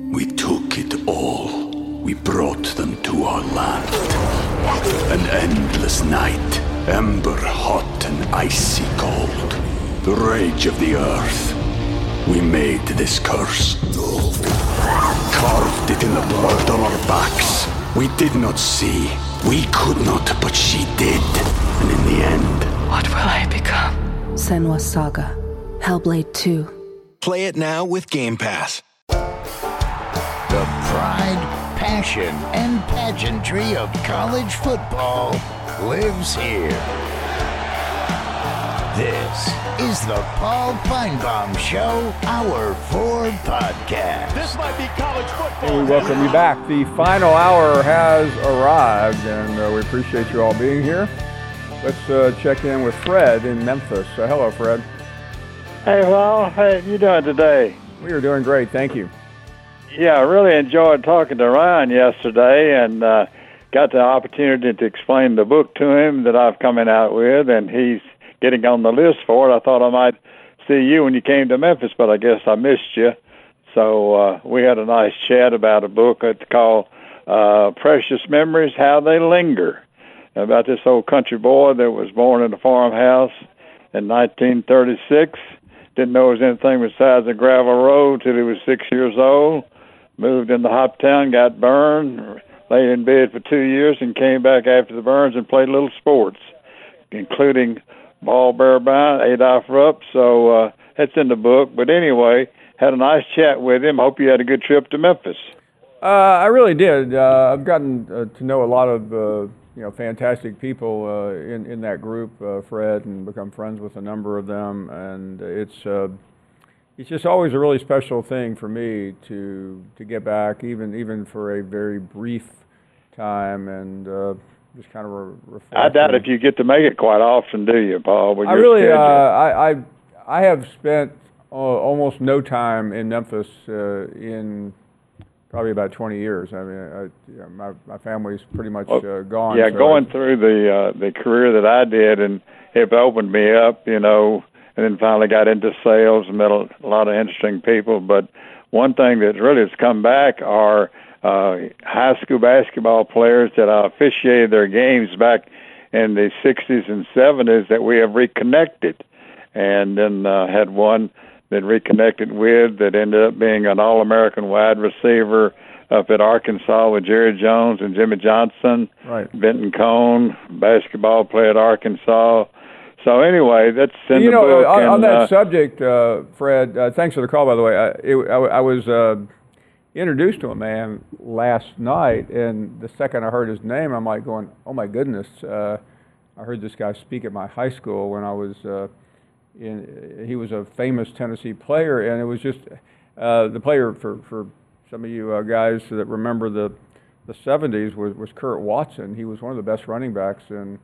We took it all. We brought them to our land. An endless night, ember hot and icy cold. The rage of the earth. We made this curse. Carved it in the blood on our backs. We did not see. We could not, but she did. And in the end... What will I become? Senua's Saga. Hellblade 2. Play it now with Game Pass. The pride, passion, and pageantry of college football lives here. This is the Paul Feinbaum Show, Hour 4 podcast. This might be college football. And we welcome you back. The final hour has arrived, and we appreciate you all being here. Let's check in with Fred in Memphis. Hello, Fred. Hey, Paul. How you doing today? We are doing great. Thank you. Yeah, I really enjoyed talking to Ryan yesterday and got the opportunity to explain the book to him that I've coming out with, and he's getting on the list for it. I thought I might see you when you came to Memphis, but I guess I missed you. So we had a nice chat about a book it's called Precious Memories, How They Linger, about this old country boy that was born in a farmhouse in 1936. Didn't know it was anything besides a gravel road till he was 6 years old. Moved into Hoptown, got burned, laid in bed for 2 years, and came back after the burns and played little sports, including ball bear bound, Adolph Rupp. So that's in the book. But anyway, had a nice chat with him. Hope you had a good trip to Memphis. I really did. I've gotten to know a lot of fantastic people in that group, Fred, and become friends with a number of them. And it's just always a really special thing for me to get back, even for a very brief time, and just kind of reflect. I doubt if you get to make it quite often, do you, Paul? I really, I have spent almost no time in Memphis in probably about 20 years. I mean, my family's pretty much gone. Yeah, so going through the career that I did, and it opened me up, and then finally got into sales and met a lot of interesting people. But one thing that really has come back are high school basketball players that I officiated their games back in the 60s and 70s that we have reconnected. And then had one that reconnected with that ended up being an All-American wide receiver up at Arkansas with Jerry Jones and Jimmy Johnson. Right. Benton Cone, basketball player at Arkansas. So anyway, that's in the book. On that subject, Fred, thanks for the call, by the way. I was introduced to a man last night, and the second I heard his name, I'm like going, oh my goodness. I heard this guy speak at my high school when I was he was a famous Tennessee player, and it was just the player for some of you guys that remember the 70s was Kurt Watson. He was one of the best running backs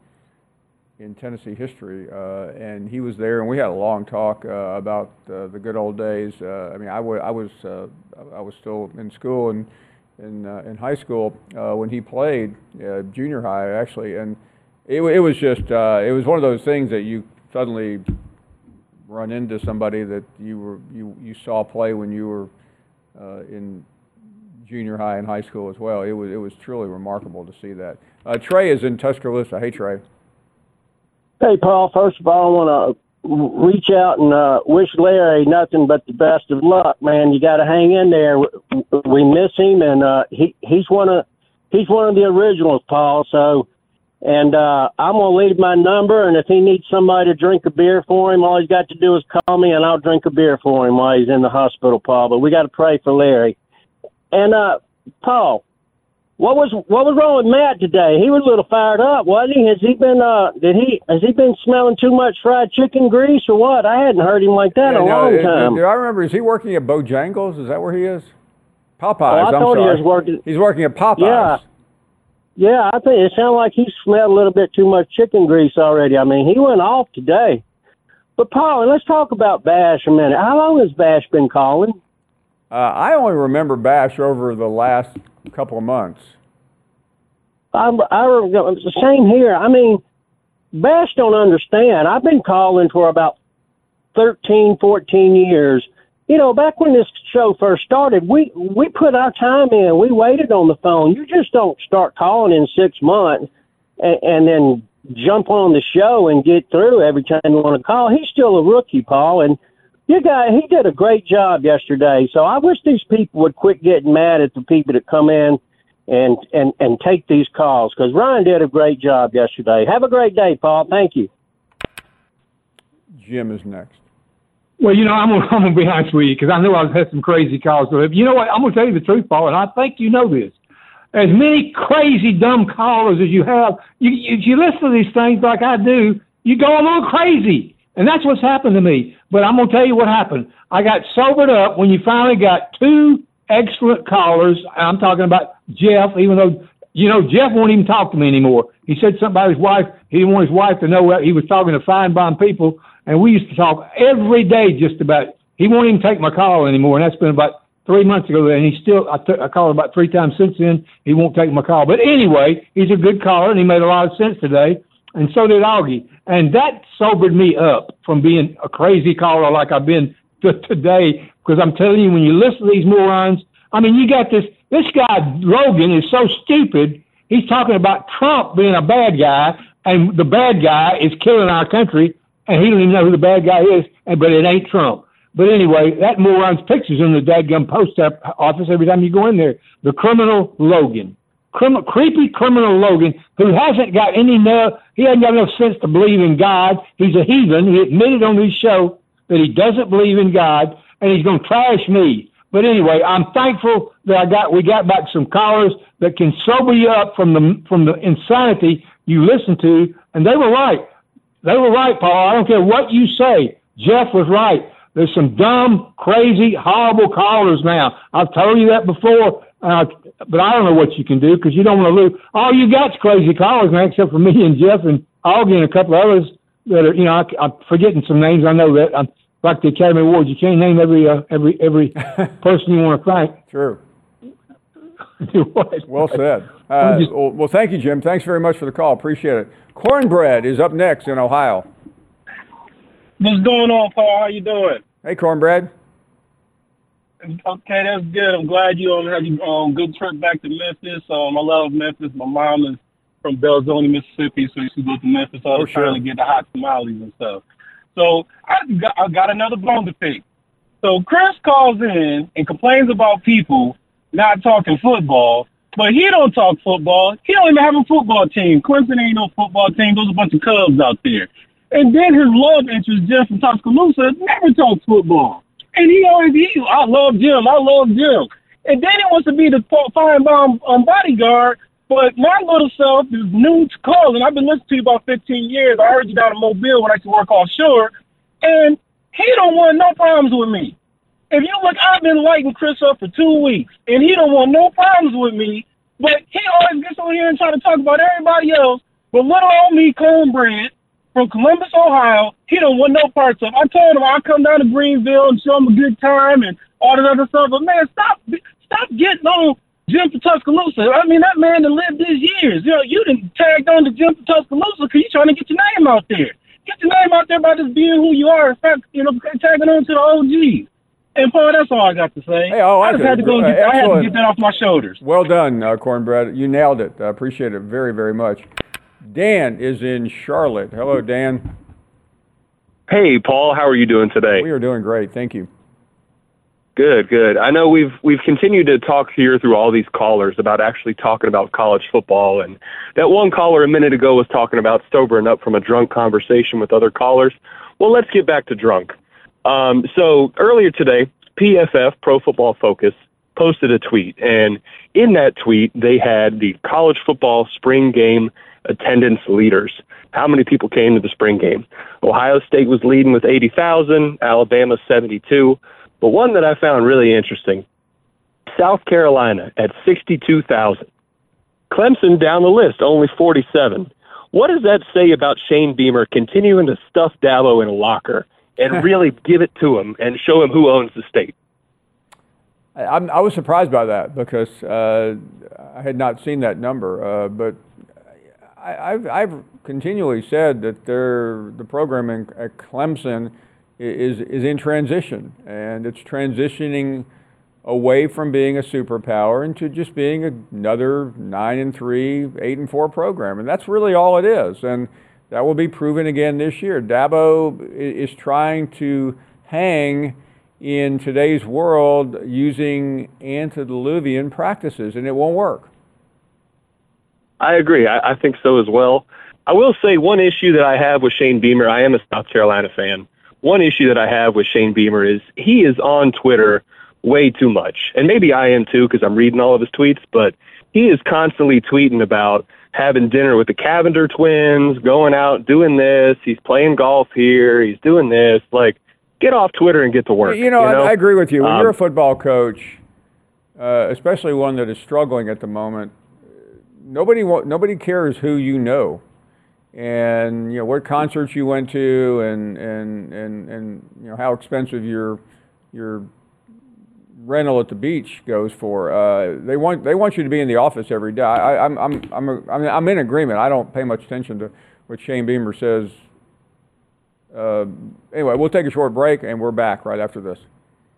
in Tennessee history, and he was there, and we had a long talk about the good old days. I mean, I was still in school and in high school when he played junior high actually, and it was just it was one of those things that you suddenly run into somebody that you saw play when you were in junior high and high school as well. It was truly remarkable to see that. Trey is in Tuscaloosa. Hey, Trey. Hey, Paul. First of all, I want to reach out and wish Larry nothing but the best of luck, man. You got to hang in there. We miss him, and he's one of the originals, Paul. So, and I'm gonna leave my number, and if he needs somebody to drink a beer for him, all he's got to do is call me, and I'll drink a beer for him while he's in the hospital, Paul. But we got to pray for Larry. And Paul, what was wrong with Matt today? He was a little fired up, wasn't he? Has he been smelling too much fried chicken grease or what? I hadn't heard him like that in a long time. Do I remember? Is he working at Bojangles? Is that where he is? Popeyes. Oh, I thought he was working. He's working at Popeyes. Yeah. I think it sounded like he smelled a little bit too much chicken grease already. I mean, he went off today. But Paul, let's talk about Bash a minute. How long has Bash been calling? I only remember Bash over the last couple of months. Same here. I mean, Bash don't understand. I've been calling for about 13, 14 years, back when this show first started, we put our time in. We waited on the phone. You just don't start calling in 6 months and then jump on the show and get through every time you want to call. He's still a rookie, Paul, and he did a great job yesterday. So I wish these people would quit getting mad at the people that come in and take these calls, because Ryan did a great job yesterday. Have a great day, Paul. Thank you. Jim is next. Well, I'm gonna be honest with you, because I know I've had some crazy calls. But you know what? I'm gonna tell you the truth, Paul, and I think you know this. As many crazy, dumb callers as you have, you listen to these things like I do, you go a little crazy. And that's what's happened to me. But I'm going to tell you what happened. I got sobered up when you finally got two excellent callers. I'm talking about Jeff, even though, Jeff won't even talk to me anymore. He said something about his wife. He didn't want his wife to know he was talking to Feinbaum people. And we used to talk every day just about, he won't even take my call anymore. And that's been about 3 months ago. And he still, I called about 3 times since then. He won't take my call. But anyway, he's a good caller and he made a lot of sense today. And so did Augie. And that sobered me up from being a crazy caller like I've been today. Because I'm telling you, when you listen to these morons, I mean, you got this guy, Logan, is so stupid. He's talking about Trump being a bad guy, and the bad guy is killing our country, and he don't even know who the bad guy is, but it ain't Trump. But anyway, that moron's picture's in the dadgum post office every time you go in there. The criminal Logan. Creepy criminal Logan, who hasn't got he hasn't got enough sense to believe in God. He's a heathen. He admitted on his show that he doesn't believe in God, and he's going to trash me. But anyway, I'm thankful that we got back some callers that can sober you up from the insanity you listen to, and they were right. They were right, Paul. I don't care what you say. Jeff was right. There's some dumb, crazy, horrible callers now. I've told you that before. But I don't know what you can do, because you don't want to lose. All you got's crazy callers, man, except for me and Jeff and Augie and a couple of others that are, I'm forgetting some names. I know that. Like the Academy Awards, you can't name every person you want to thank. True. Well said. Well, thank you, Jim. Thanks very much for the call. Appreciate it. Cornbread is up next in Ohio. What's going on, Paul? How you doing? Hey, Cornbread. Okay, that's good. I'm glad you had a good trip back to Memphis. I love Memphis. My mom is from Belzoni, Mississippi, so I used to go to Memphis all the time to get the hot tamales and stuff. So I got another bone to pick. So Chris calls in and complains about people not talking football, but he don't talk football. He don't even have a football team. Clemson ain't no football team. There's a bunch of Cubs out there. And then his love interest, Jeff from Tuscaloosa, never talks football. And I love Jim. And then he wants to be the Feinbaum bodyguard, but my little self is new to calling. I've been listening to you about 15 years. I heard you down in Mobile when I used to work offshore, and he don't want no problems with me. If you look, I've been lighting Chris up for 2 weeks, and he don't want no problems with me, but he always gets on here and try to talk about everybody else, but little old me, Cornbread, from Columbus, Ohio, he don't want no parts of. I told him I'll come down to Greenville and show him a good time and all that other stuff. But man, stop getting on Jim for Tuscaloosa. I mean, that man that lived these years. You done tagged on to Jim for Tuscaloosa because you're trying to get your name out there. Get your name out there by just being who you are. In fact, tagging on to the OGs. And Paul, that's all I got to say. Hey, I just had to go and I had to get that off my shoulders. Well done, Cornbread. You nailed it. I appreciate it very, very much. Dan is in Charlotte. Hello, Dan. Hey, Paul. How are you doing today? We are doing great. Thank you. Good. I know we've continued to talk here through all these callers about actually talking about college football, and that one caller a minute ago was talking about sobering up from a drunk conversation with other callers. Well, let's get back to drunk. So earlier today, PFF, Pro Football Focus, posted a tweet, and in that tweet, they had the college football spring game attendance leaders. How many people came to the spring game? Ohio State was leading with 80,000, Alabama 72. But one that I found really interesting, South Carolina at 62,000. Clemson down the list, only 47. What does that say about Shane Beamer continuing to stuff Dabo in a locker and really give it to him and show him who owns the state? I was surprised by that because I had not seen that number, but I've continually said that the program at Clemson is in transition, and it's transitioning away from being a superpower into just being another 9-3, 8-4 program, and that's really all it is. And that will be proven again this year. Dabo is trying to hang in today's world using antediluvian practices, and it won't work. I agree. I think so as well. I will say one issue that I have with Shane Beamer, I am a South Carolina fan. One issue that I have with Shane Beamer is he is on Twitter way too much. And maybe I am too because I'm reading all of his tweets, but he is constantly tweeting about having dinner with the Cavender twins, going out, doing this. He's playing golf here. He's doing this. Like, get off Twitter and get to work. I agree with you. When you're a football coach, especially one that is struggling at the moment, nobody cares who you know, and what concerts you went to, and how expensive your rental at the beach goes for. They want you to be in the office every day. I'm in agreement. I don't pay much attention to what Shane Beamer says. Anyway, we'll take a short break, and we're back right after this.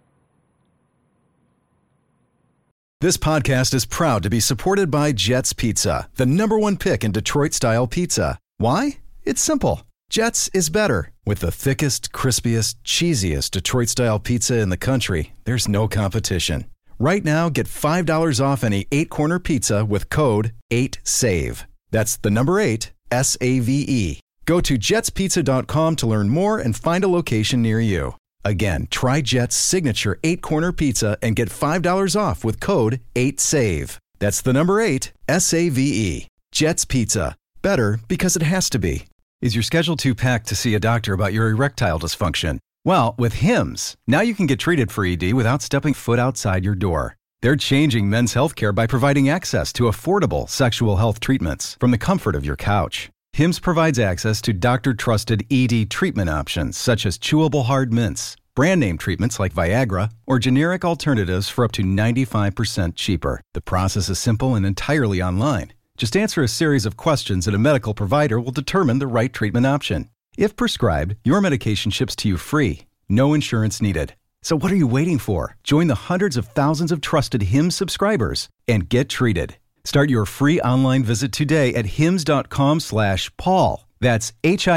This podcast is proud to be supported by Jets Pizza, the #1 pick in Detroit-style pizza. Why? It's simple. Jets is better. With the thickest, crispiest, cheesiest Detroit-style pizza in the country, there's no competition. Right now, get $5 off any 8-corner pizza with code 8SAVE. That's the number 8, SAVE. Go to jetspizza.com to learn more and find a location near you. Again, try Jet's signature 8-corner pizza and get $5 off with code 8SAVE. That's the number 8, SAVE. Jet's Pizza. Better because it has to be. Is your schedule too packed to see a doctor about your erectile dysfunction? Well, with Hims, now you can get treated for ED without stepping foot outside your door. They're changing men's healthcare by providing access to affordable sexual health treatments from the comfort of your couch. Hims provides access to doctor-trusted ED treatment options such as chewable hard mints, brand name treatments like Viagra, or generic alternatives for up to 95% cheaper. The process is simple and entirely online. Just answer a series of questions and a medical provider will determine the right treatment option. If prescribed, your medication ships to you free. No insurance needed. So what are you waiting for? Join the hundreds of thousands of trusted Hims subscribers and get treated. Start your free online visit today at hims.com/Paul. That's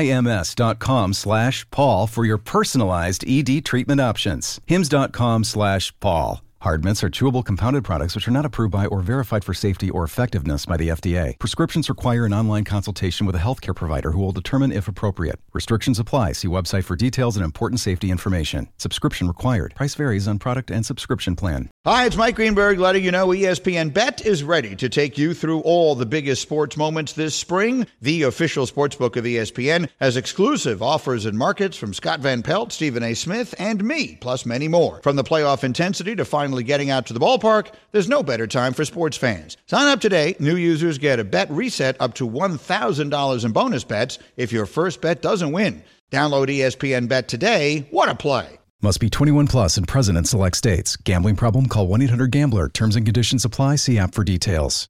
HIMS.com/Paul for your personalized ED treatment options. hims.com/Paul. Hard mints are chewable compounded products which are not approved by or verified for safety or effectiveness by the FDA. Prescriptions require an online consultation with a healthcare provider who will determine if appropriate. Restrictions apply. See website for details and important safety information. Subscription required. Price varies on product and subscription plan. Hi, it's Mike Greenberg letting you know ESPN Bet is ready to take you through all the biggest sports moments this spring. The official sportsbook of ESPN has exclusive offers and markets from Scott Van Pelt, Stephen A. Smith, and me, plus many more. From the playoff intensity to finally getting out to the ballpark, there's no better time for sports fans. Sign up today. New users get a bet reset up to $1,000 in bonus bets if your first bet doesn't win. Download ESPN Bet today. What a play. Must be 21 plus and present in select states. Gambling problem? Call 1-800-GAMBLER. Terms and conditions apply. See app for details.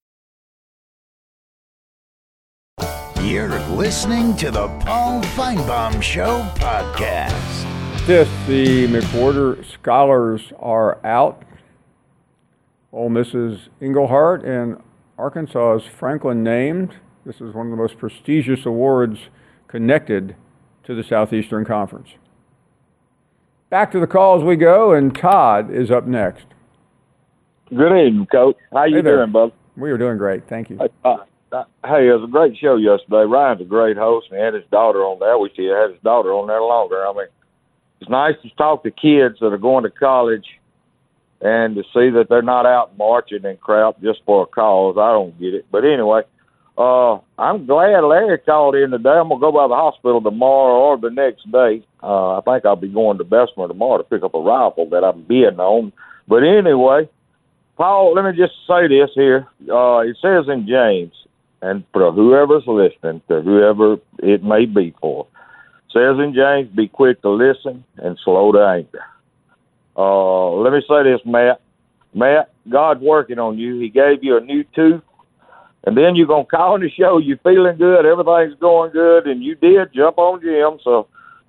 You're listening to the Paul Feinbaum Show podcast. The McWhorter Scholars are out. Ole Miss's Englehart and Arkansas's Franklin named. This is one of the most prestigious awards connected to the Southeastern Conference. Back to the calls we go, and Todd is up next. Good evening, Coach. How you doing, bud? We are doing great. Thank you. Hey, it was a great show yesterday. Ryan's a great host, and he had his daughter on there. I wish he had his daughter on there longer. I mean, it's nice to talk to kids that are going to college and to see that they're not out marching and crap just for a cause. I don't get it. But anyway, I'm glad Larry called in today. I'm going to go by the hospital tomorrow or the next day. I think I'll be going to Bessemer tomorrow to pick up a rifle that I'm bidding on. But anyway, Paul, let me just say this here. It says in James, and for whoever's listening, to whoever it may be for, says in James, be quick to listen and slow to anger. Let me say this, Matt. Matt, God's working on you. He gave you a new tooth. And then you're going to call on the show. You're feeling good. Everything's going good. And you did jump on Jim. So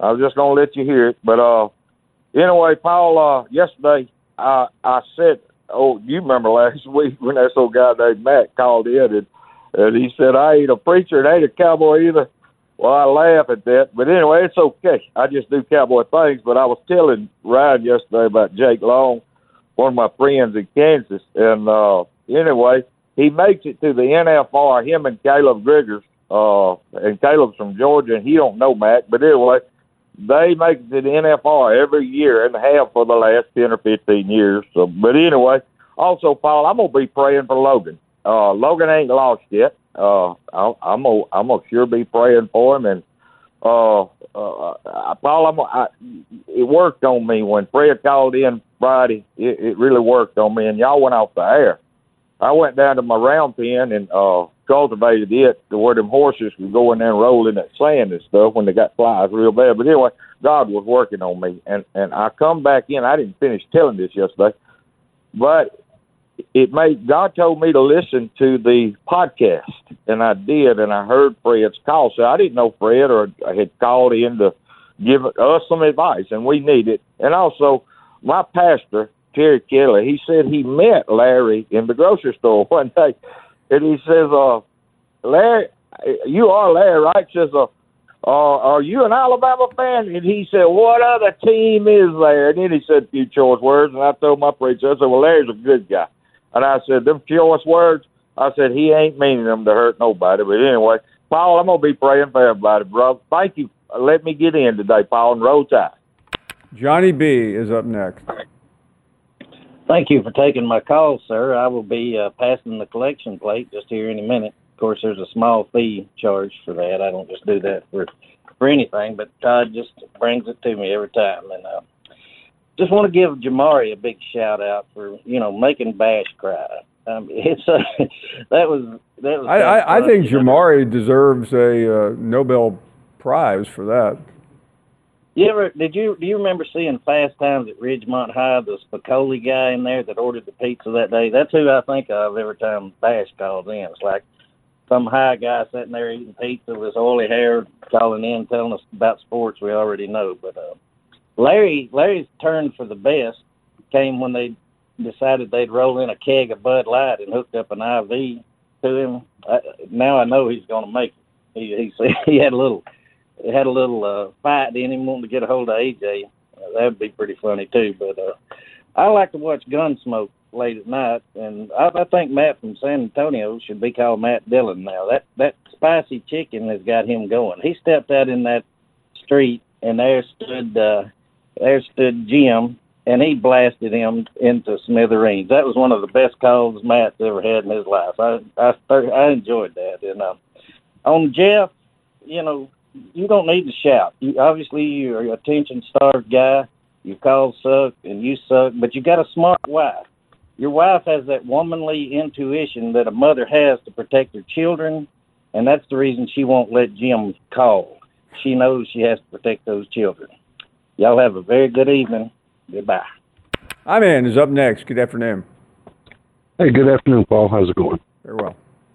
I was just going to let you hear it. But anyway, Paul, yesterday I said, you remember last week when that old guy named Matt called in and he said, I ain't a preacher and I ain't a cowboy either. Well, I laugh at that. But anyway, it's okay. I just do cowboy things. But I was telling Ryan yesterday about Jake Long, one of my friends in Kansas. And anyway, he makes it to the NFR, him and Caleb Griggers. And Caleb's from Georgia, and he don't know Matt. But anyway, they make it to the NFR every year and have for the last 10 or 15 years. So, but anyway, also, Paul, I'm going to be praying for Logan. Logan ain't lost yet. I'm gonna sure be praying for him. And Paul, it worked on me when Fred called in Friday. It really worked on me, and y'all went off the air. I went down to my round pen and cultivated it to where them horses could go in there and roll in that sand and stuff when they got flies real bad. But anyway, God was working on me, and I come back in. I didn't finish telling this yesterday, but God told me to listen to the podcast, and I did, and I heard Fred's call. So I didn't know Fred or had called in to give us some advice, and we need it. And also, my pastor, Terry Kelly, he said he met Larry in the grocery store one day, and he says, Larry, you are Larry, right? He says, are you an Alabama fan? And he said, what other team is there? And then he said a few choice words, and I told my preacher, I said, well, Larry's a good guy. And I said, them choice words, I said, he ain't meaning them to hurt nobody. But anyway, Paul, I'm going to be praying for everybody, brother. Thank you. Let me get in today, Paul, and roll tide. Johnny B. is up next. Thank you for taking my call, sir. I will be passing the collection plate just here any minute. Of course, there's a small fee charged for that. I don't just do that for anything, but Todd just brings it to me every time. And just want to give Jamari a big shout out for making Bash cry. It's that was. I think Jamari deserves a Nobel Prize for that. Do you remember seeing Fast Times at Ridgemont High, the Spicoli guy in there that ordered the pizza that day? That's who I think of every time Bash calls in. It's like some high guy sitting there eating pizza with his oily hair calling in, telling us about sports we already know. But Larry's turn for the best came when they decided they'd roll in a keg of Bud Light and hooked up an IV to him. Now I know he's going to make it. He had a little fight in him wanting to get a hold of AJ. That'd be pretty funny too. But I like to watch Gunsmoke late at night, and I think Matt from San Antonio should be called Matt Dillon now. That spicy chicken has got him going. He stepped out in that street, and there stood Jim, and he blasted him into smithereens. That was one of the best calls Matt's ever had in his life. I enjoyed that. And on Jeff, you don't need to shout. Obviously, you're an attention-starved guy. You call suck, and you suck, but you got a smart wife. Your wife has that womanly intuition that a mother has to protect her children, and that's the reason she won't let Jim call. She knows she has to protect those children. Y'all have a very good evening. Goodbye. Iman is up next. Good afternoon. Hey, good afternoon, Paul. How's it going? Very well.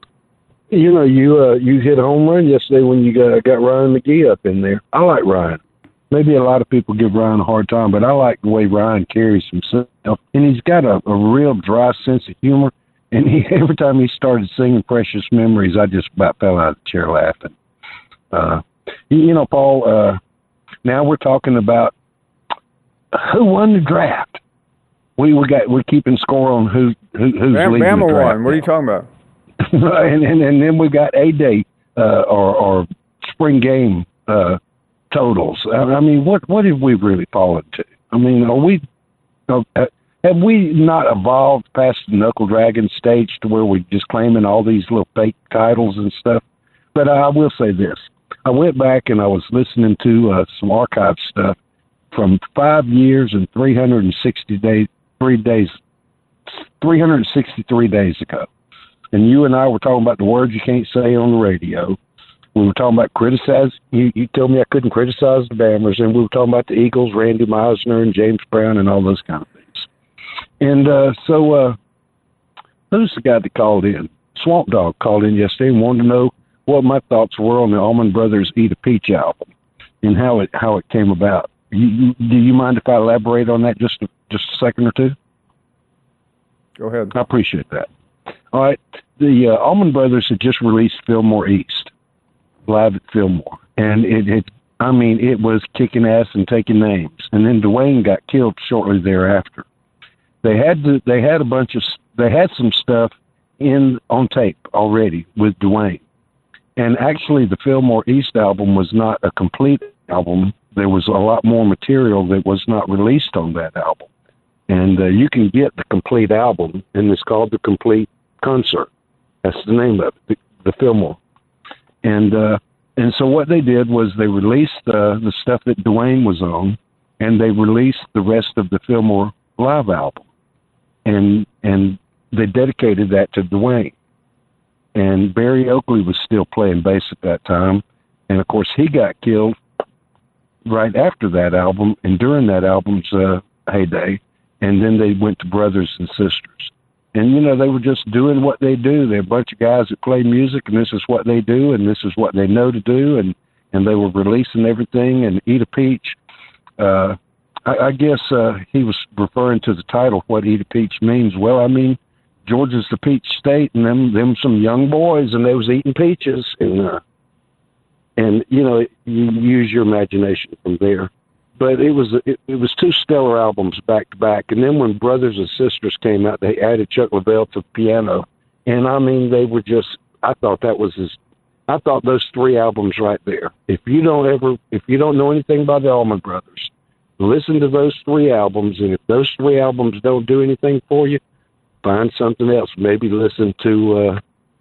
You hit a home run yesterday when you got Ryan McGee up in there. I like Ryan. Maybe a lot of people give Ryan a hard time, but I like the way Ryan carries himself. And he's got a real dry sense of humor. And every time he started singing Precious Memories, I just about fell out of the chair laughing. Paul, now we're talking about who won the draft. We're keeping score on who's leading the draft. Bama won. What are you talking about? and then we got A-Day or spring game totals. I mean, what have we really fallen to? I mean, have we not evolved past the knuckle dragon stage to where we're just claiming all these little fake titles and stuff? But I will say this. I went back and I was listening to some archive stuff from 5 years and 363 days ago. And you and I were talking about the words you can't say on the radio. We were talking about you told me I couldn't criticize the Bammers, and we were talking about the Eagles, Randy Meisner and James Brown and all those kind of things. And so who's the guy that called in? Swamp Dog called in yesterday and wanted to know what my thoughts were on the Allman Brothers Eat a Peach album. and how it came about. Do you mind if I elaborate on that just a second or two? Go ahead. I appreciate that. All right. The Allman Brothers had just released Fillmore East live at Fillmore, and it was kicking ass and taking names. And then Dwayne got killed shortly thereafter. They had some stuff on tape already with Dwayne. And actually the Fillmore East album was not a complete album. There was a lot more material that was not released on that album. And you can get the complete album, and it's called The Complete Concert. That's the name of it, the Fillmore. And so what they did was they released the stuff that Dwayne was on, and they released the rest of the Fillmore live album. And they dedicated that to Dwayne. And Barry Oakley was still playing bass at that time. And, of course, he got killed right after that album and during that album's heyday. And then they went to Brothers and Sisters. And, they were just doing what they do. They're a bunch of guys that play music, and this is what they do, and this is what they know to do. And they were releasing everything. And Eat a Peach, I guess he was referring to the title, what Eat a Peach means. Well, I mean, Georgia's the peach state, and them some young boys, and they was eating peaches. And you use your imagination from there. But it was two stellar albums back to back. And then when Brothers and Sisters came out, they added Chuck Leavell to the piano. And I mean, they were just, I thought those three albums right there. If you don't know anything about the Allman Brothers, listen to those three albums. And if those three albums don't do anything for you, find something else. Maybe listen to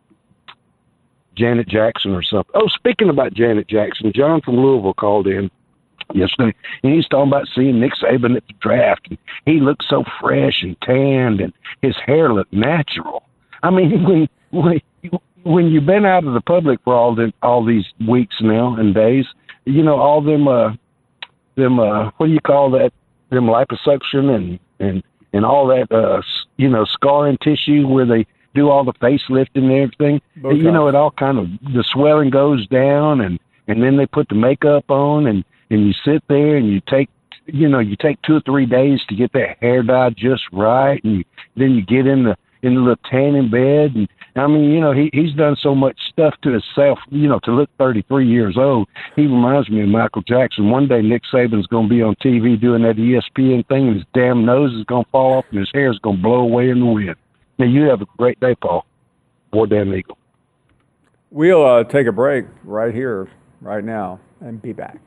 Janet Jackson or something. Oh, speaking about Janet Jackson, John from Louisville called in yesterday, and he's talking about seeing Nick Saban at the draft, and he looked so fresh and tanned, and his hair looked natural. I mean, when you've been out of the public for all these weeks now and days, all them what do you call that? Them liposuction and all that scarring tissue where they do all the facelifting and everything. Botox. It all kind of, the swelling goes down, and then they put the makeup on, and you sit there and you take 2 or 3 days to get that hair dyed just right, and then you get in the little tanning bed, and I mean, he's done so much stuff to himself, to look 33 years old. He reminds me of Michael Jackson. One day Nick Saban's going to be on TV doing that ESPN thing, and his damn nose is going to fall off, and his hair is going to blow away in the wind. Now, you have a great day, Paul. War Damn Eagle. We'll take a break right here, right now, and be back.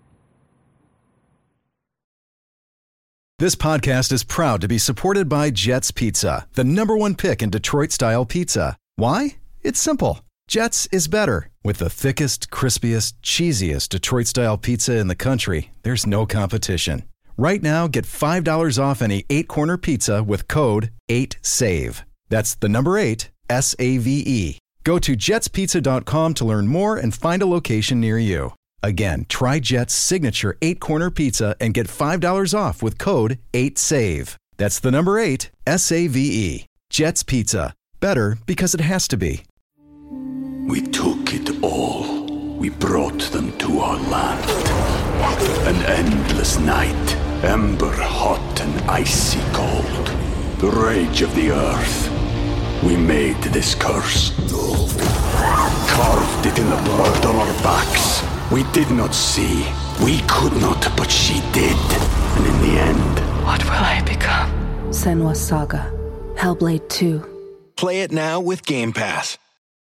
This podcast is proud to be supported by Jets Pizza, the #1 pick in Detroit-style pizza. Why? It's simple. Jets is better. With the thickest, crispiest, cheesiest Detroit-style pizza in the country, there's no competition. Right now, get $5 off any 8-corner pizza with code 8SAVE. That's the number 8, SAVE. Go to jetspizza.com to learn more and find a location near you. Again, try Jet's signature 8-corner pizza and get $5 off with code 8SAVE. That's the number 8, SAVE. Jet's Pizza. Better because it has to be. We took it all. We brought them to our land. An endless night, ember hot and icy cold. The rage of the earth. We made this curse. Carved it in the blood on our backs. We did not see. We could not, but she did. And in the end... What will I become? Senua's Saga. Hellblade 2. Play it now with Game Pass.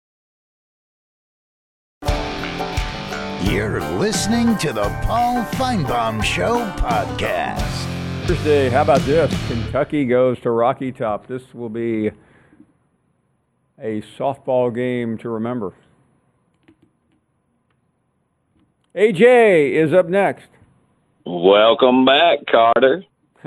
You're listening to the Paul Feinbaum Show podcast. Thursday, how about this? Kentucky goes to Rocky Top. This will be a softball game to remember. AJ is up next. Welcome back, Carter.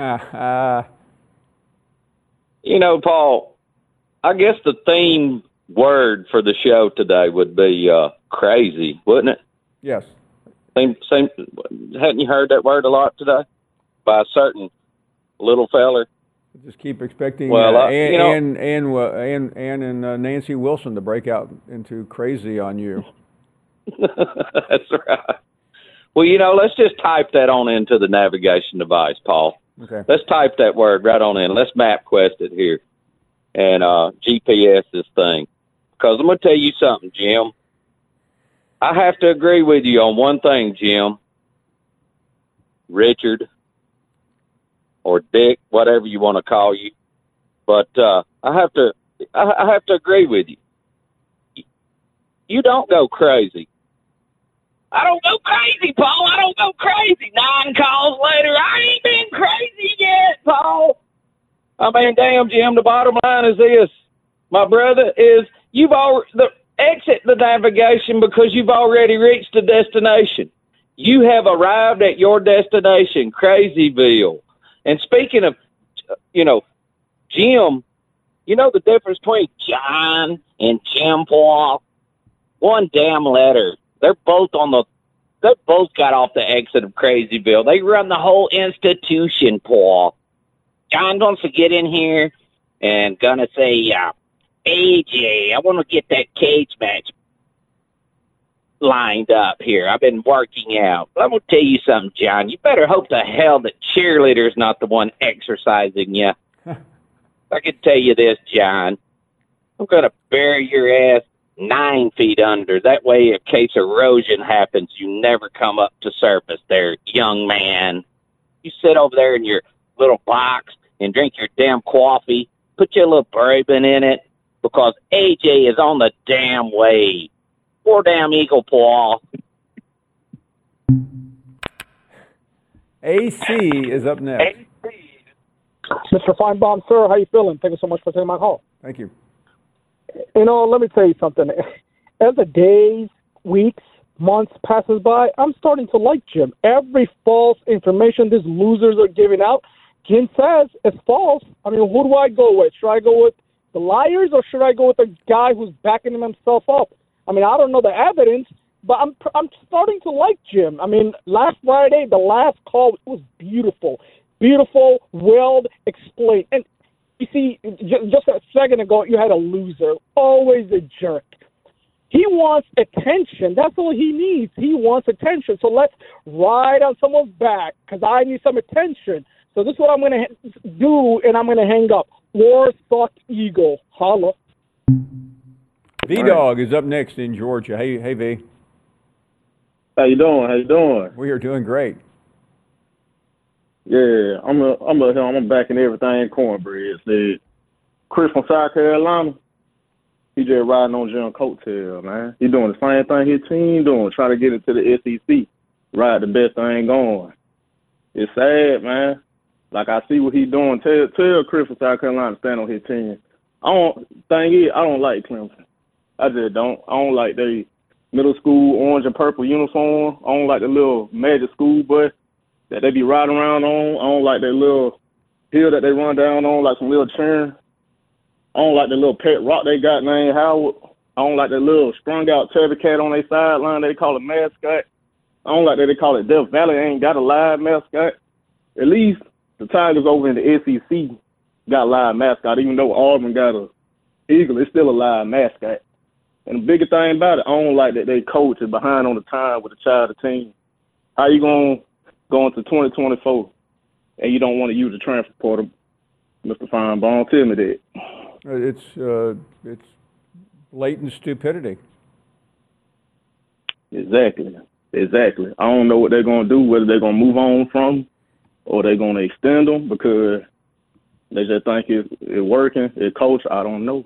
Paul, I guess the theme word for the show today would be crazy, wouldn't it? Yes. Hadn't you heard that word a lot today by a certain little feller? Just keep expecting Ann and Nancy Wilson to break out into crazy on you. That's right. Well, let's just type that on into the navigation device, Paul. Okay. Let's type that word right on in. Let's MapQuest it here and GPS this thing. Because I'm going to tell you something, Jim. I have to agree with you on one thing, Jim. Richard or Dick, whatever you want to call you. But I have to agree with you. You don't go crazy. I don't go crazy, Paul. I don't go crazy. 9 calls later, I ain't been crazy yet, Paul. I mean, damn, Jim, the bottom line is this. My brother, is exit the navigation because you've already reached the destination. You have arrived at your destination, Crazyville. And speaking of, Jim, you know the difference between John and Jim, Paul? One damn letter. They both got off the exit of Crazyville. They run the whole institution, Paul. John wants to get in here and gonna say, AJ, I want to get that cage match lined up here. I've been working out. But I'm going to tell you something, John. You better hope to hell that cheerleader's not the one exercising you. I can tell you this, John. I'm going to bury your ass 9 feet under. That way, in case erosion happens, you never come up to surface there, young man. You sit over there in your little box and drink your damn coffee. Put your little bourbon in it because AJ is on the damn way. Poor damn Eagle, Paul. AC is up next. Mr. Feinbaum, sir, how you feeling? Thank you so much for taking my call. Thank you. Let me tell you something. As the days, weeks, months passes by, I'm starting to like Jim. Every false information these losers are giving out, Jim says it's false. I mean, who do I go with? Should I go with the liars or should I go with the guy who's backing himself up? I mean, I don't know the evidence, but I'm starting to like Jim. I mean, last Friday, the last call was beautiful. Beautiful, well explained. And you see, just a second ago, you had a loser, always a jerk. He wants attention. That's all he needs. He wants attention. So let's ride on someone's back because I need some attention. So this is what I'm going to do, and I'm going to hang up. War Sock Eagle. Holla. V-Dog is up next in Georgia. Hey, V. How you doing? We are doing great. Yeah, I'm backing everything cornbread. Said Chris from South Carolina, he just riding on Jim coattail, man. He doing the same thing his team doing, trying to get into the SEC, ride the best thing going. It's sad, man. Like I see what he doing. Tell Chris from South Carolina to stand on his team. I don't like Clemson. I just don't. I don't like their middle school orange and purple uniform. I don't like the little magic school bus that they be riding around on. I don't like that little hill that they run down on like some little churn. I don't like the little pet rock they got named Howard. I don't like the little strung out tabby cat on their sideline they call it mascot. I don't like that they call it Death Valley ain't got a live mascot. At least the Tigers over in the SEC got a live mascot. Even though Auburn got a Eagle, it's still a live mascot. And the bigger thing about it, I don't like that they coach is behind on the time with the child team. How you going to go into 2024 and you don't want to use the transfer portal, Mr. Feinbaum? Tell me that. It's blatant stupidity. Exactly. I don't know what they're going to do, whether they're going to move on from or they're going to extend them because they just think it's working. It's coach, I don't know.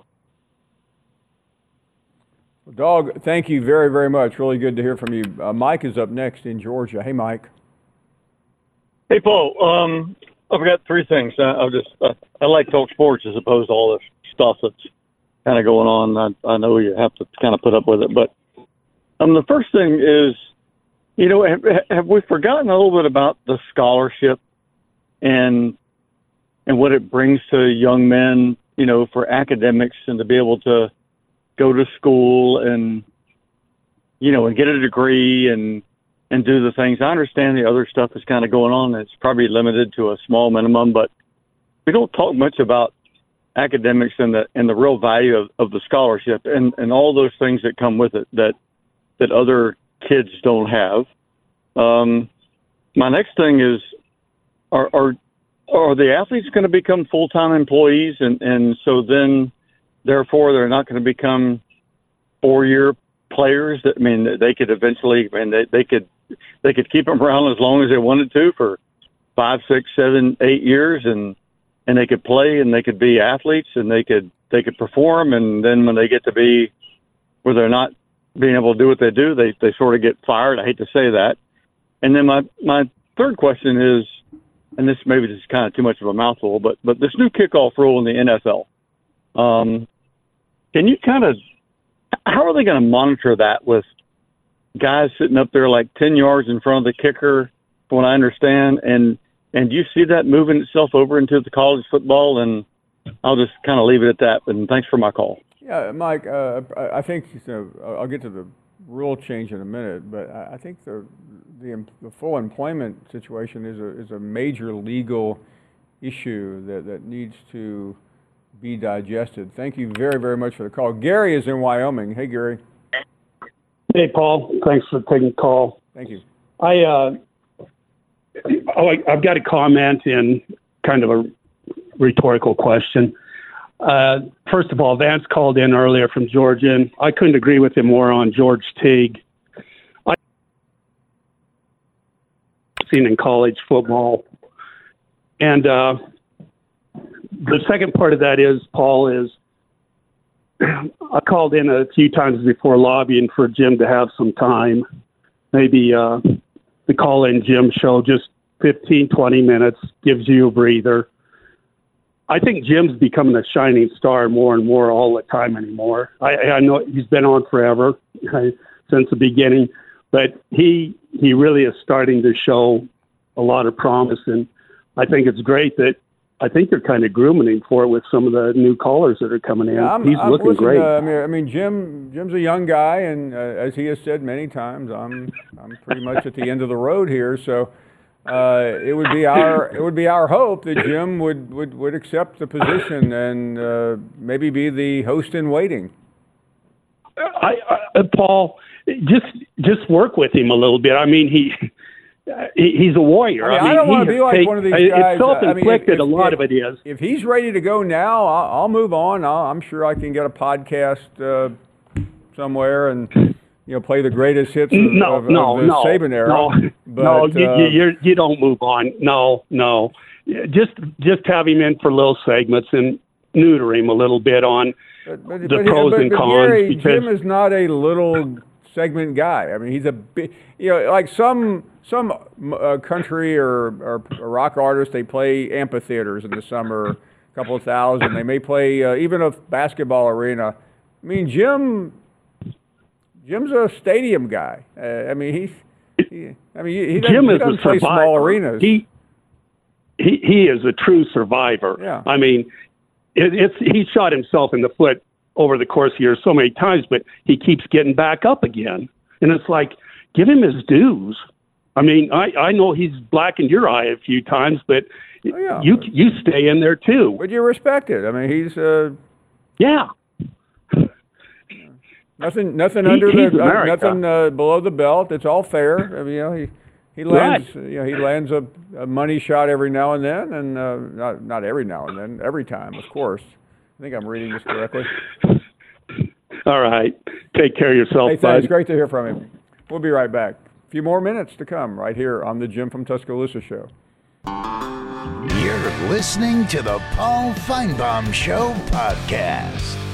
Dog, thank you very, very much. Really good to hear from you. Mike is up next in Georgia. Hey, Mike. Hey, Paul. I've got 3 things. I like to talk sports as opposed to all this stuff that's kind of going on. I know you have to kind of put up with it, but the first thing is, have we forgotten a little bit about the scholarship and what it brings to young men, for academics and to be able to go to school and get a degree and do the things. I understand the other stuff is kind of going on. It's probably limited to a small minimum, but we don't talk much about academics and the real value of the scholarship and all those things that come with it that other kids don't have. My next thing is, are the athletes going to become full-time employees, and so then, therefore, they're not going to become 4-year players? I mean, they could eventually, and they could keep them around as long as they wanted to for 5, 6, 7, 8 years, and they could play, and they could be athletes, and they could perform, and then when they get to be where they're not being able to do what they do, they sort of get fired. I hate to say that. And then my third question is, and this maybe is kind of too much of a mouthful, but this new kickoff rule in the NFL, can you kind of, how are they going to monitor that with guys sitting up there like 10 yards in front of the kicker, from what I understand, and do you see that moving itself over into the college football? And I'll just kind of leave it at that, and thanks for my call. Yeah, Mike, I think, I'll get to the rule change in a minute, but I think the full employment situation is a major legal issue that needs to be digested. Thank you very, very much for the call. Gary is in Wyoming. Hey, Gary. Hey, Paul. Thanks for taking the call. Thank you. I've got a comment and kind of a rhetorical question. First of all, Vance called in earlier from Georgia, and I couldn't agree with him more on George Teague. I've seen in college football. And the second part of that is, Paul, is I called in a few times before lobbying for Jim to have some time. Maybe the call-in Jim show, just 15, 20 minutes, gives you a breather. I think Jim's becoming a shining star more and more all the time anymore. I know he's been on forever, since the beginning, but he really is starting to show a lot of promise, and I think it's great that I think they're kind of grooming him for it with some of the new callers that are coming in. Yeah, he's looking great. I mean, Jim's a young guy, and as he has said many times, I'm pretty much at the end of the road here, so. It would be our hope that Jim would accept the position and maybe be the host in waiting. Paul, just work with him a little bit. I mean, he's a warrior. I don't want to be like one of these guys. It's self-inflicted. A lot of it is. If he's ready to go now, I'll move on. I'm sure I can get a podcast somewhere and. Play the greatest hits of the Saban era. You don't move on. No. Just have him in for little segments and neuter him a little bit on the pros and cons. Gary, Jim is not a little segment guy. I mean, he's a big, like some country or rock artists, they play amphitheaters in the summer, a couple of thousand. They may play even a basketball arena. I mean, Jim's a stadium guy. I mean, he doesn't play small arenas. He is a true survivor. Yeah. I mean, he shot himself in the foot over the course of years so many times, but he keeps getting back up again. And it's like, give him his dues. I mean, I know he's blackened your eye a few times, but you stay in there too. But you respect it. I mean, he's yeah. Nothing under nothing below the belt. It's all fair. I mean, he lands he lands a money shot every now and then, and not every now and then, every time, of course. I think I'm reading this correctly. All right, take care of yourself. Hey, thanks. Great to hear from him. We'll be right back. A few more minutes to come right here on the Jim from Tuscaloosa show. You're listening to the Paul Feinbaum Show podcast.